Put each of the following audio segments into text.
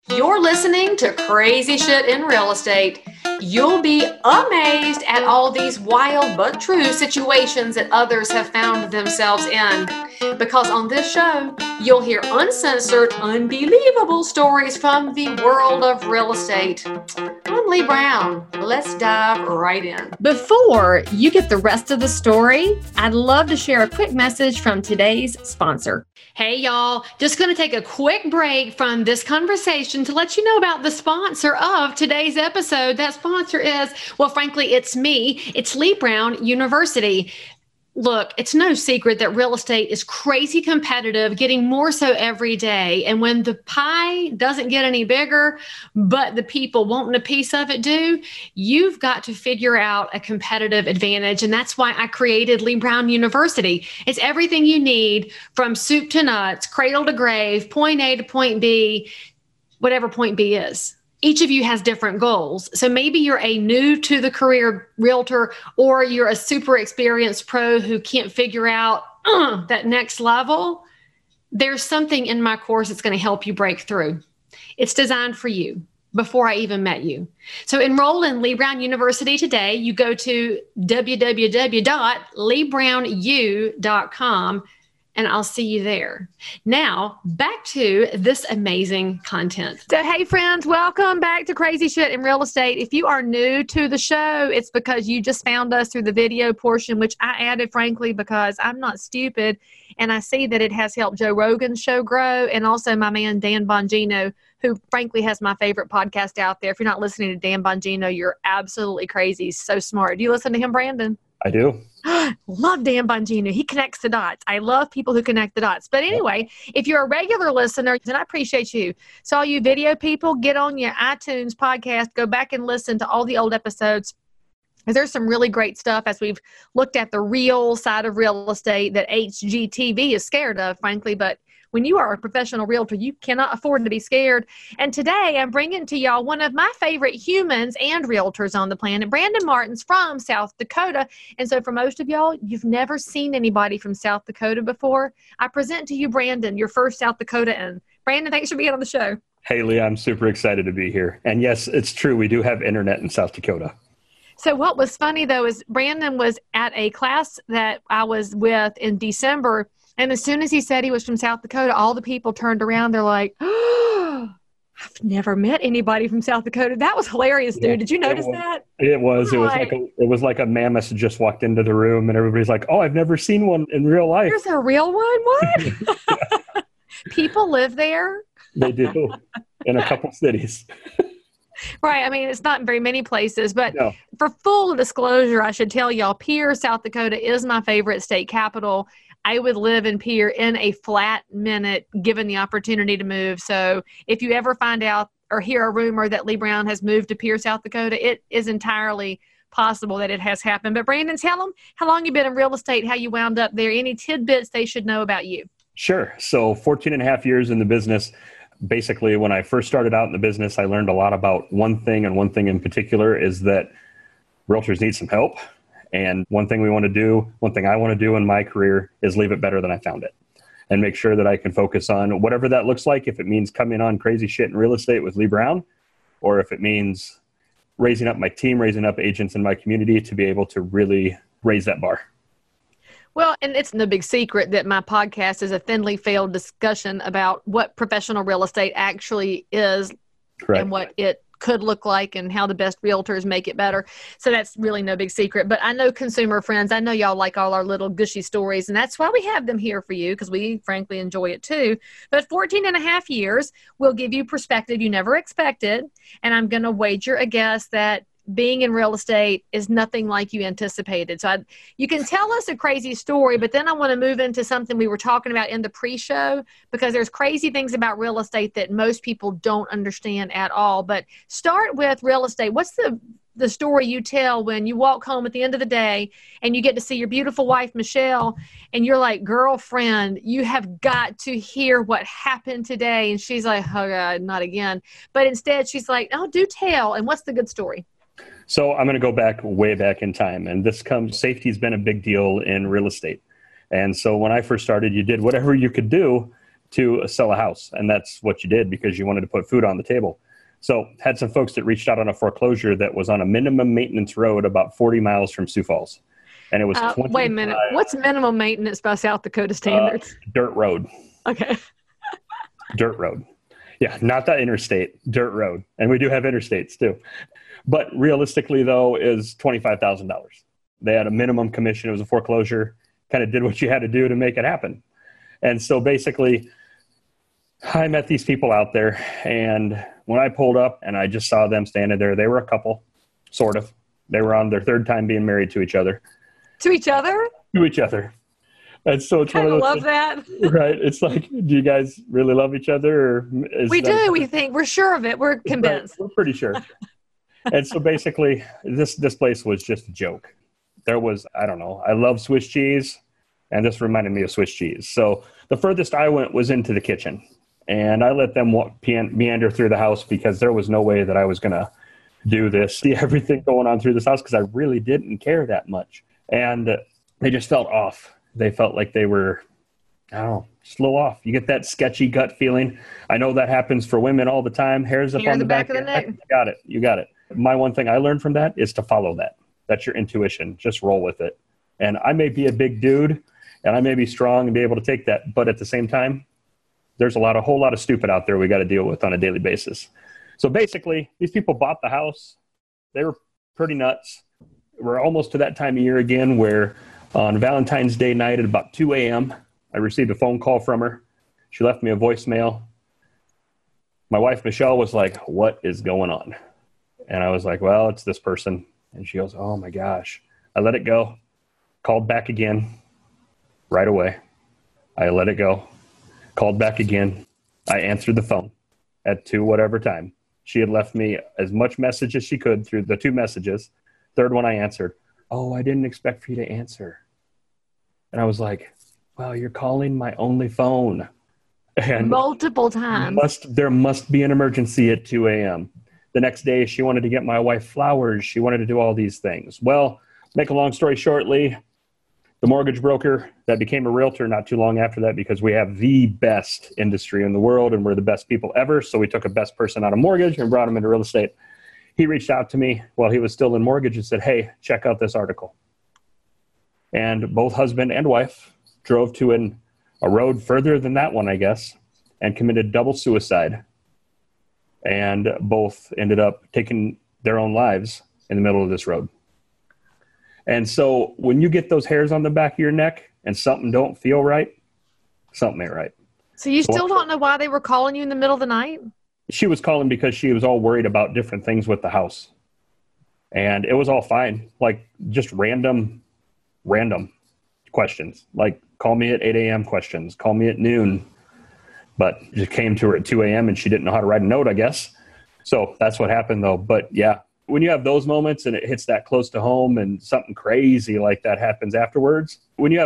You're listening to Crazy Shit in Real Estate. You'll be amazed at all these wild but true situations that others have found themselves in. Because on this show, you'll hear uncensored, unbelievable stories from the world of real estate. I'm Lee Brown. Let's dive right in. Before you get the rest of the story, I'd love to share a quick message from today's sponsor. Hey y'all, just going to take a quick break from this conversation to let you know about the sponsor of today's episode. That sponsor is, well, frankly, it's me. It's Lee Brown University. Look, it's no secret that real estate is crazy competitive, getting more so every day. And when the pie doesn't get any bigger, but the people wanting a piece of it do, you've got to figure out a competitive advantage. And that's why I created Lee Brown University. It's everything you need from soup to nuts, cradle to grave, point A to point B, whatever point B is. Each of you has different goals. So maybe you're a new to the career realtor, or you're a super experienced pro who can't figure out that next level. There's something in my course that's going to help you break through. It's designed for you before I even met you. So enroll in Lee Brown University today. You go to www.leebrownu.com. and I'll see you there. Now, back to this amazing content. So, hey friends, welcome back to Crazy Shit in Real Estate. If you are new to the show, it's because you just found us through the video portion, which I added, frankly, because I'm not stupid. And I see that it has helped Joe Rogan's show grow, and also my man, Dan Bongino, who frankly has my favorite podcast out there. If you're not listening to Dan Bongino, you're absolutely crazy. He's so smart. Do you listen to him, Brandon? I do. Love Dan Bongino. He connects the dots. I love people who connect the dots. But anyway, if you're a regular listener, then I appreciate you. So all you video people, get on your iTunes podcast, go back and listen to all the old episodes. There's some really great stuff as we've looked at the real side of real estate that HGTV is scared of, frankly. But when you are a professional realtor, you cannot afford to be scared. And today I'm bringing to y'all one of my favorite humans and realtors on the planet. Brandon Martin's from South Dakota. And so for most of y'all, you've never seen anybody from South Dakota before. I present to you, Brandon, your first South Dakotan. Brandon, thanks for being on the show. Hey, Lee, I'm super excited to be here. And yes, it's true. We do have internet in South Dakota. So what was funny, though, is Brandon was at a class that I was with in December. And as soon as he said he was from South Dakota, all the people turned around. They're like, oh, I've never met anybody from South Dakota. That was hilarious, dude. Yeah, Did you notice that? It was. It was like a mammoth just walked into the room, and everybody's like, oh, I've never seen one in real life. There's a real one? What? People live there? They do, in a couple cities. Right. I mean, it's not in very many places, but No. For full disclosure, I should tell y'all, Pierre, South Dakota is my favorite state capital. I would live in Pierre in a flat minute, given the opportunity to move. So if you ever find out or hear a rumor that Lee Brown has moved to Pierre, South Dakota, it is entirely possible that it has happened. But Brandon, tell them how long you've been in real estate, how you wound up there, any tidbits they should know about you. Sure. So 14 and a half years in the business. Basically, when I first started out in the business, I learned a lot about one thing, and one thing in particular is that realtors need some help. And one thing I want to do in my career is leave it better than I found it, and make sure that I can focus on whatever that looks like. If it means coming on Crazy Shit in Real Estate with Lee Brown, or if it means raising up my team, raising up agents in my community to be able to really raise that bar. Well, and it's no big secret that my podcast is a thinly veiled discussion about what professional real estate actually is. Correct. And what it could look like and how the best realtors make it better. So that's really no big secret. But I know consumer friends, I know y'all like all our little gushy stories, and that's why we have them here for you, because we frankly enjoy it too. But 14 and a half years will give you perspective you never expected. And I'm going to wager a guess that being in real estate is nothing like you anticipated. So you can tell us a crazy story, but then I want to move into something we were talking about in the pre-show, because there's crazy things about real estate that most people don't understand at all. But start with real estate. What's the story you tell when you walk home at the end of the day and you get to see your beautiful wife, Michelle, and you're like, girlfriend, you have got to hear what happened today. And she's like, oh God, not again. But instead she's like, oh, do tell. And what's the good story? So I'm going to go way back in time. And safety has been a big deal in real estate. And so when I first started, you did whatever you could do to sell a house. And that's what you did because you wanted to put food on the table. So had some folks that reached out on a foreclosure that was on a minimum maintenance road about 40 miles from Sioux Falls. And it was 25, wait a minute. What's minimum maintenance by South Dakota standards? Dirt road. Okay. Dirt road. Yeah, not that interstate, dirt road. And we do have interstates too. But realistically, though, is $25,000. They had a minimum commission. It was a foreclosure. Kind of did what you had to do to make it happen. And so basically, I met these people out there. And when I pulled up and I just saw them standing there, they were a couple, sort of. They were on their third time being married to each other. To each other? To each other. And so it's kind one of of those love things, that. Right? It's like, do you guys really love each other? Or we do. We think we're sure of it. We're convinced. Right, we're pretty sure. And so basically, this place was just a joke. There was, I don't know, I love Swiss cheese, and this reminded me of Swiss cheese. So the furthest I went was into the kitchen, and I let them meander through the house because there was no way that I was going to do this, see everything going on through this house, because I really didn't care that much. And they just felt off. They felt like they were, I don't know, just a little off. You get that sketchy gut feeling. I know that happens for women all the time. Hairs up on the back of the neck. You got it. My one thing I learned from that is to follow that. That's your intuition. Just roll with it. And I may be a big dude and I may be strong and be able to take that. But at the same time, there's a whole lot of stupid out there we got to deal with on a daily basis. So basically, these people bought the house. They were pretty nuts. We're almost to that time of year again where on Valentine's Day night at about 2 a.m., I received a phone call from her. She left me a voicemail. My wife, Michelle, was like, "What is going on?" And I was like, "Well, it's this person." And she goes, "Oh my gosh." I let it go. Called back again right away. I let it go. Called back again. I answered the phone at 2 whatever time. She had left me as much message as she could through the 2 messages. Third one I answered. "Oh, I didn't expect for you to answer." And I was like, "Well, you're calling my only phone." And multiple times. There must be an emergency at 2 a.m. The next day, she wanted to get my wife flowers. She wanted to do all these things. Well, make a long story shortly, the mortgage broker that became a realtor not too long after that, because we have the best industry in the world and we're the best people ever. So we took a best person out of mortgage and brought him into real estate. He reached out to me while he was still in mortgage and said, "Hey, check out this article." And both husband and wife drove to a road further than that one, I guess, and committed double suicide. And both ended up taking their own lives in the middle of this road. And so when you get those hairs on the back of your neck and something don't feel right, something ain't right. So you still don't know why they were calling you in the middle of the night? She was calling because she was all worried about different things with the house. And it was all fine. Like just random questions. Like call me at 8 a.m. questions. Call me at noon. But it just came to her at 2 a.m. and she didn't know how to write a note, I guess. So that's what happened though. But yeah, when you have those moments and it hits that close to home and something crazy like that happens afterwards,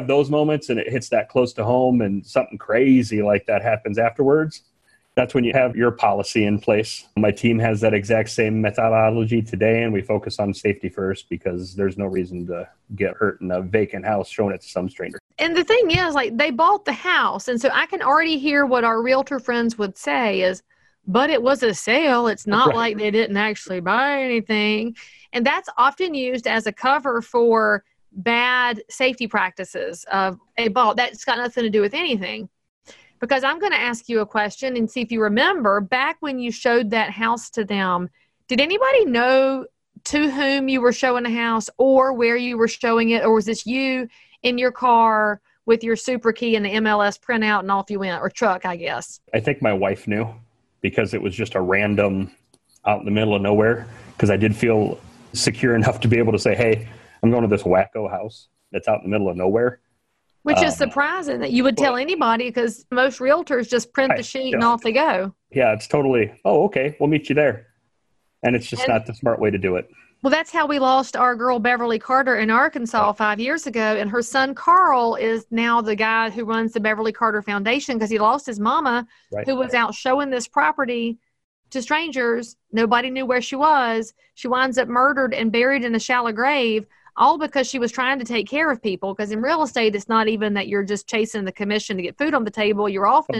that's when you have your policy in place. My team has that exact same methodology today, and we focus on safety first because there's no reason to get hurt in a vacant house showing it to some stranger. And the thing is, like, they bought the house, and so I can already hear what our realtor friends would say is, but it was a sale. It's not Right. like they didn't actually buy anything. And that's often used as a cover for bad safety practices of a ball. That's got nothing to do with anything. Because I'm going to ask you a question and see if you remember back when you showed that house to them, did anybody know to whom you were showing the house or where you were showing it? Or was this you in your car with your super key and the MLS printout and off you went, or truck, I guess? I think my wife knew because it was just a random out in the middle of nowhere, because I did feel secure enough to be able to say, "Hey, I'm going to this wacko house that's out in the middle of nowhere." Which is surprising that you would tell anybody, because most realtors just print the sheet and off they go. Yeah, it's totally, "Oh, okay, we'll meet you there." And it's just not the smart way to do it. Well, that's how we lost our girl Beverly Carter in Arkansas 5 years ago. And her son Carl is now the guy who runs the Beverly Carter Foundation, because he lost his mama, Right. who was out showing this property to strangers. Nobody knew where she was. She winds up murdered and buried in a shallow grave, all because she was trying to take care of people. Because in real estate, it's not even that you're just chasing the commission to get food on the table. You're often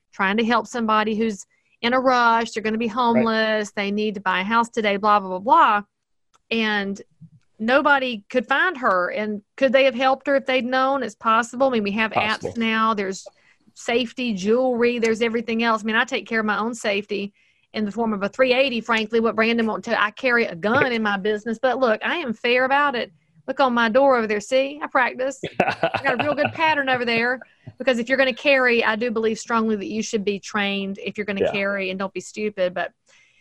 trying to help somebody who's in a rush. They're going to be homeless. They need to buy a house today, blah, blah, blah, blah. And nobody could find her. And could they have helped her if they'd known? It's possible. I mean, we have apps now. There's safety, jewelry, there's everything else. I mean, I take care of my own safety in the form of a 380, frankly, what Brandon won't tell. I carry a gun in my business, but look, I am fair about it. Look on my door over there. See, I practice. I got a real good pattern over there, because if you're going to carry, I do believe strongly that you should be trained if you're going to carry, and don't be stupid. But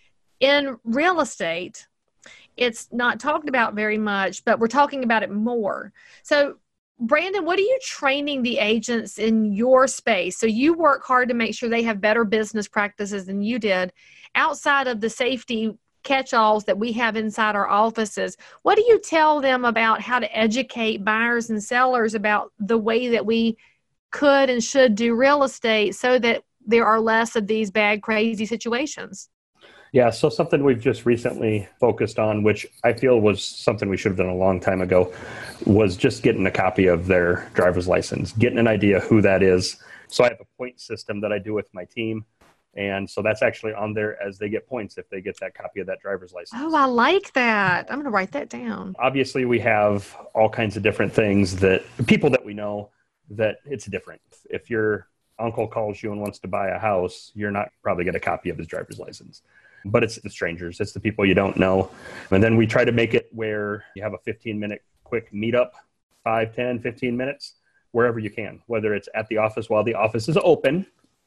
in real estate, it's not talked about very much, but we're talking about it more. So Brandon, what are you training the agents in your space? So you work hard to make sure they have better business practices than you did. Outside of the safety catch-alls that we have inside our offices, what do you tell them about how to educate buyers and sellers about the way that we could and should do real estate so that there are less of these bad, crazy situations? Yeah, so something we've just recently focused on, which I feel was something we should have done a long time ago, was just getting a copy of their driver's license, getting an idea who that is. So I have a point system that I do with my team. And so that's actually on there as they get points if they get that copy of that driver's license. Oh, I like that. I'm going to write that down. Obviously, we have all kinds of different things that people that we know that it's different. If your uncle calls you and wants to buy a house, you're not probably get a copy of his driver's license. But it's the strangers. It's the people you don't know. And then we try to make it where you have a 15-minute quick meetup, 5, 10, 15 minutes, wherever you can, whether it's at the office while the office is open.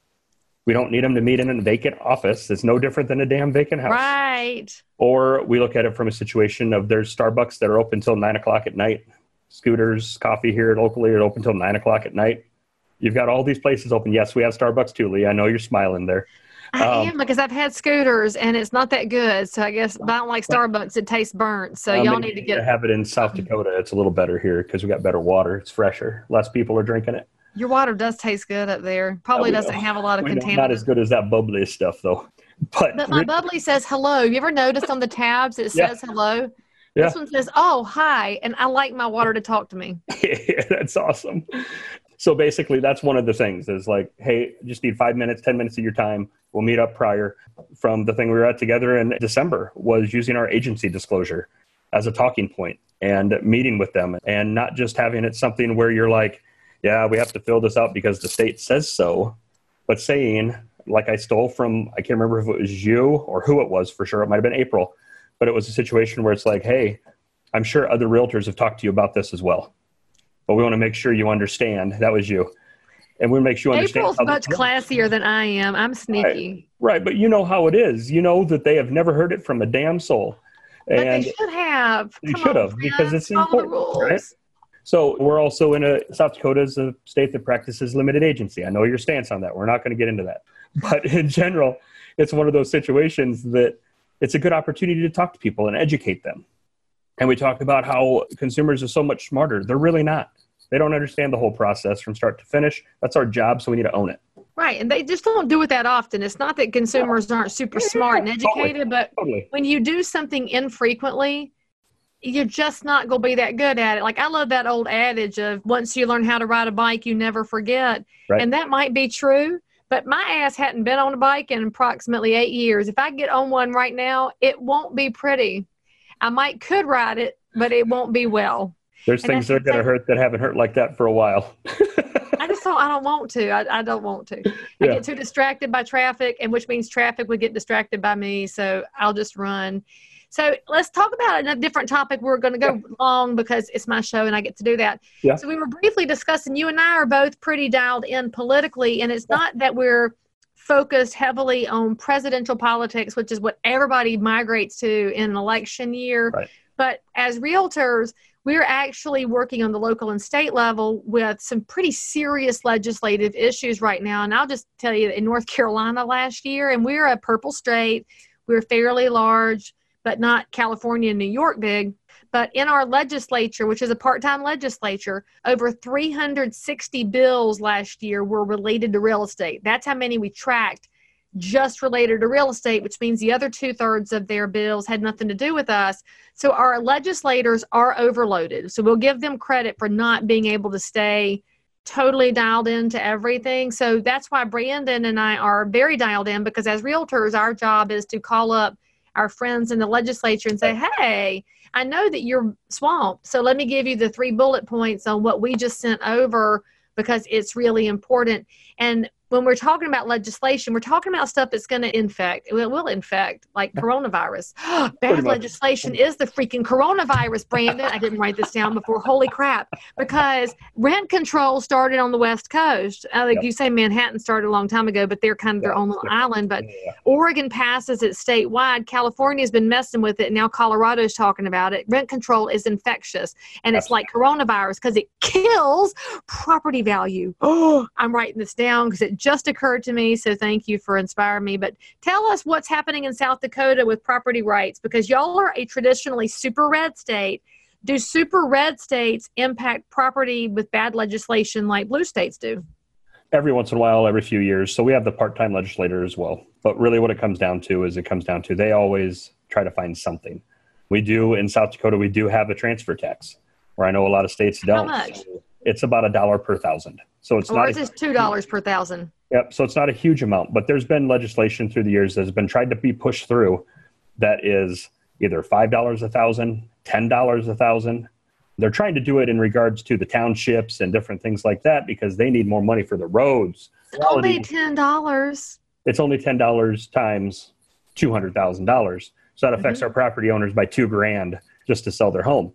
We don't need them to meet in a vacant office. It's no different than a damn vacant house. Right. Or we look at it from a situation of there's Starbucks that are open until 9 o'clock at night. Scooters, coffee here locally are open until 9 o'clock at night. You've got all these places open. Yes, we have Starbucks too, Lee. I know you're smiling there. I am, because I've had Scooters and it's not that good. So I guess, but I don't like Starbucks. It tastes burnt. So y'all need to have it in South Dakota. It's a little better here because we got better water. It's fresher. Less people are drinking it. Your water does taste good up there. Probably doesn't have a lot of contaminants. Not as good as that bubbly stuff though. But my bubbly says hello. You ever noticed on the tabs it says hello? Yeah. This one says, oh, hi. And I like my water to talk to me. Yeah, that's awesome. So basically, that's one of the things is like, hey, just need 5 minutes, 10 minutes of your time. We'll meet up prior. From the thing we were at together in December was using our agency disclosure as a talking point and meeting with them, and not just having it something where you're like, yeah, we have to fill this out because the state says so, but saying, like I stole from, I can't remember if it was you or who it was for sure. It might have been April, but it was a situation where it's like, hey, I'm sure other realtors have talked to you about this as well, but we want to make sure you understand that was you. And we make sure you understand. April's much classier than I am. I'm sneaky. Right. But you know how it is. You know that they have never heard it from a damn soul. But they should have. They should have, because it's important, right? So we're also in South Dakota is a state that practices limited agency. I know your stance on that. We're not going to get into that. But in general, it's one of those situations that it's a good opportunity to talk to people and educate them. And we talk about how consumers are so much smarter. They're really not. They don't understand the whole process from start to finish. That's our job, so we need to own it. Right, and they just don't do it that often. It's not that consumers aren't super smart and educated, but when you do something infrequently, you're just not going to be that good at it. Like, I love that old adage of once you learn how to ride a bike, you never forget. Right. And that might be true, but my ass hadn't been on a bike in approximately 8 years. If I get on one right now, it won't be pretty. I could ride it, but it won't be well. There's things that are going to hurt that haven't hurt like that for a while. I don't want to. I don't want to. I get too distracted by traffic, and which means traffic would get distracted by me. So I'll just run. So let's talk about a different topic. We're going to go long because it's my show and I get to do that. Yeah. So we were briefly discussing, you and I are both pretty dialed in politically, and it's not that we're focused heavily on presidential politics, which is what everybody migrates to in an election year. Right. But as realtors, we're actually working on the local and state level with some pretty serious legislative issues right now. And I'll just tell you, in North Carolina last year, and we're a purple state, we're fairly large, but not California and New York big. But in our legislature, which is a part-time legislature, over 360 bills last year were related to real estate. That's how many we tracked just related to real estate, which means the other 2/3 of their bills had nothing to do with us. So our legislators are overloaded. So we'll give them credit for not being able to stay totally dialed into everything. So that's why Brandon and I are very dialed in, because as realtors, our job is to call up our friends in the legislature and say, hey, I know that you're swamped, so let me give you the 3 bullet points on what we just sent over, because it's really important. And when we're talking about legislation, we're talking about stuff that's going to infect. It will infect, like coronavirus. Bad legislation is the freaking coronavirus, Brandon. I didn't write this down before. Holy crap. Because rent control started on the West Coast. Like you say, Manhattan started a long time ago, but they're kind of their own little island. But Oregon passes it statewide. California's been messing with it. And now Colorado's talking about it. Rent control is infectious. And it's like coronavirus because it kills property value. Oh, I'm writing this down because it just occurred to me, so thank you for inspiring me. But tell us what's happening in South Dakota with property rights, because y'all are a traditionally super red state. Do super red states impact property with bad legislation like blue states do? Every once in a while, every few years. So we have the part-time legislator as well. But really what it comes down to is they always try to find something. We do in South Dakota, we do have a transfer tax, where I know a lot of states don't. How much? It's about $1 per thousand. So it's not. Or is this $2 per thousand? Yep. So it's not a huge amount, but there's been legislation through the years that has been tried to be pushed through that is either $5 a thousand, $10 a thousand. They're trying to do it in regards to the townships and different things like that because they need more money for the roads. Only $10. It's only $10 times $200,000. So that affects our property owners by $2,000 just to sell their home.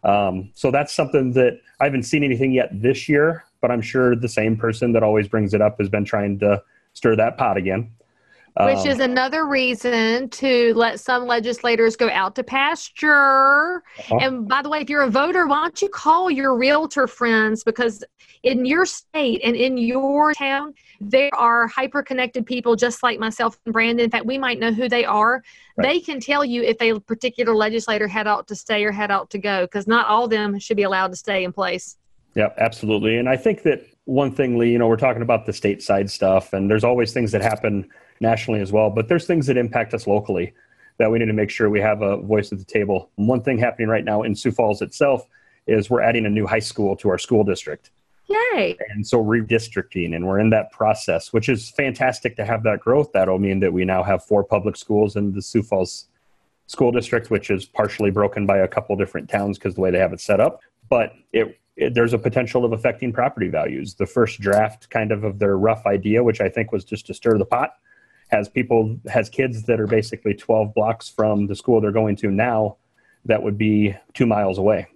So that's something that I haven't seen anything yet this year, but I'm sure the same person that always brings it up has been trying to stir that pot again. Which is another reason to let some legislators go out to pasture. And by the way, if you're a voter, why don't you call your realtor friends? Because in your state and in your town, there are hyper-connected people just like myself and Brandon. In fact, we might know who they are. Right. They can tell you if a particular legislator had ought to stay or had ought to go, because not all of them should be allowed to stay in place. Yeah, absolutely. And I think that one thing, Lee, we're talking about the stateside stuff, and there's always things that happen nationally as well, but there's things that impact us locally that we need to make sure we have a voice at the table. One thing happening right now in Sioux Falls itself is we're adding a new high school to our school district. Yay. And so redistricting, and we're in that process, which is fantastic to have that growth. That'll mean that we now have 4 public schools in the Sioux Falls school district, which is partially broken by a couple different towns because the way they have it set up. But there's a potential of affecting property values. The first draft kind of their rough idea, which I think was just to stir the pot, has kids that are basically 12 blocks from the school they're going to now that would be 2 miles away.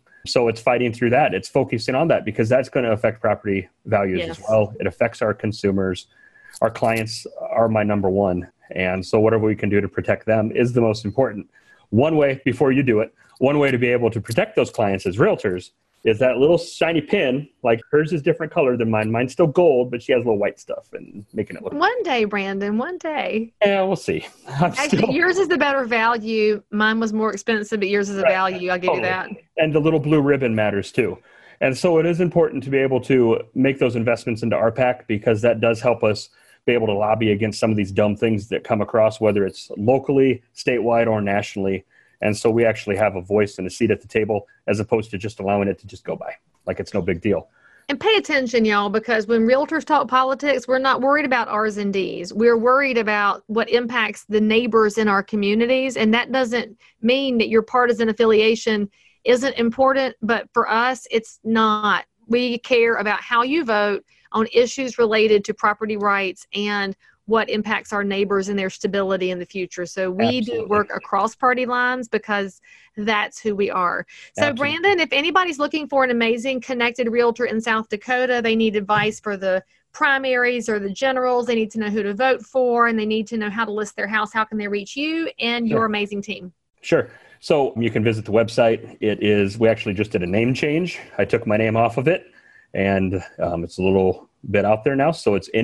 So it's fighting through that. It's focusing on that because that's going to affect property values as well. It affects our consumers. Our clients are my number one. And so whatever we can do to protect them is the most important. One way, before you do it, one way to be able to protect those clients as realtors is that little shiny pin. Like hers is different color than mine. Mine's still gold, but she has little white stuff and making it look. One day, Brandon, one day. Yeah, we'll see. Actually, yours is the better value. Mine was more expensive, but yours is a value. I'll give you that. And the little blue ribbon matters too. And so it is important to be able to make those investments into RPAC because that does help us be able to lobby against some of these dumb things that come across, whether it's locally, statewide, or nationally. And so we actually have a voice and a seat at the table as opposed to just allowing it to just go by like it's no big deal. And pay attention, y'all, because when realtors talk politics, we're not worried about R's and D's. We're worried about what impacts the neighbors in our communities. And that doesn't mean that your partisan affiliation isn't important, but for us, it's not. We care about how you vote on issues related to property rights and what impacts our neighbors and their stability in the future. So we do work across party lines because that's who we are. So Brandon, if anybody's looking for an amazing connected realtor in South Dakota, they need advice for the primaries or the generals, they need to know who to vote for, and they need to know how to list their house, how can they reach you and your amazing team? Sure. So you can visit the website. We actually just did a name change. I took my name off of it, and it's a little bit out there now. So it's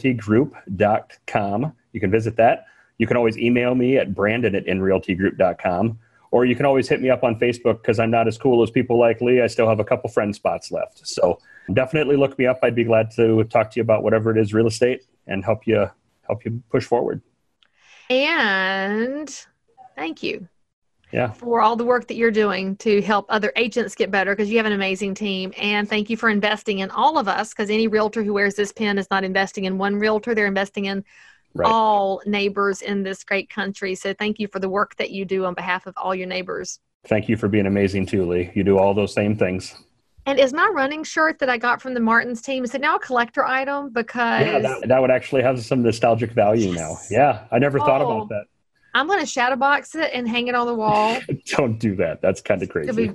inrealtygroup.com. You can visit that. You can always email me at brandon@inrealtygroup.com, or you can always hit me up on Facebook because I'm not as cool as people like Lee. I still have a couple friend spots left. So definitely look me up. I'd be glad to talk to you about whatever it is real estate and help you push forward. And thank you. for all the work that you're doing to help other agents get better, because you have an amazing team. And thank you for investing in all of us, because any realtor who wears this pin is not investing in one realtor. They're investing in all neighbors in this great country. So thank you for the work that you do on behalf of all your neighbors. Thank you for being amazing too, Lee. You do all those same things. And is my running shirt that I got from the Martins team, is it now a collector item? Because that would actually have some nostalgic value now. Yeah, I never thought about that. I'm going to shadow box it and hang it on the wall. Don't do that. That's kind of crazy.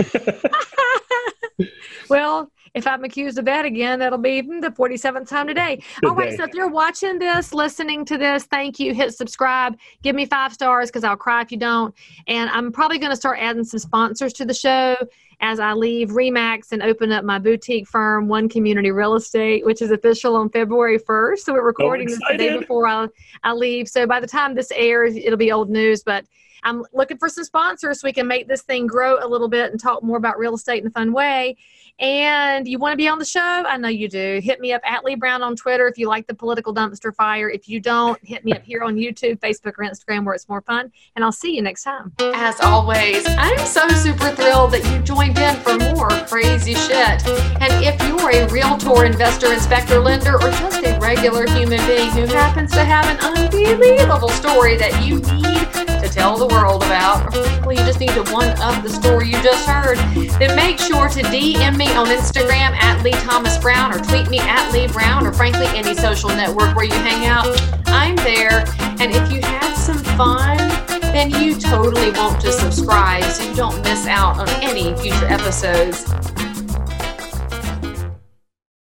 Well, if I'm accused of that again, that'll be the 47th time today. All right, so if you're watching this, listening to this, thank you. Hit subscribe. Give me 5 stars, because I'll cry if you don't. And I'm probably going to start adding some sponsors to the show as I leave RE/MAX and open up my boutique firm, One Community Real Estate, which is official on February 1st. So we're recording this the day before I leave. So by the time this airs, it'll be old news. But I'm looking for some sponsors so we can make this thing grow a little bit and talk more about real estate in a fun way. And you want to be on the show? I know you do. Hit me up at Lee Brown on Twitter if you like the political dumpster fire. If you don't, hit me up here on YouTube, Facebook, or Instagram, where it's more fun. And I'll see you next time. As always, I'm so super thrilled that you joined in for more crazy shit. And if you're a realtor, investor, inspector, lender, or just a regular human being who happens to have an unbelievable story that you need to tell the world about, or frankly, you just need to one-up the story you just heard, then make sure to DM me on Instagram at Lee Thomas Brown, or tweet me at Lee Brown, or frankly, any social network where you hang out. I'm there. And if you had some fun, then you totally want to subscribe so you don't miss out on any future episodes.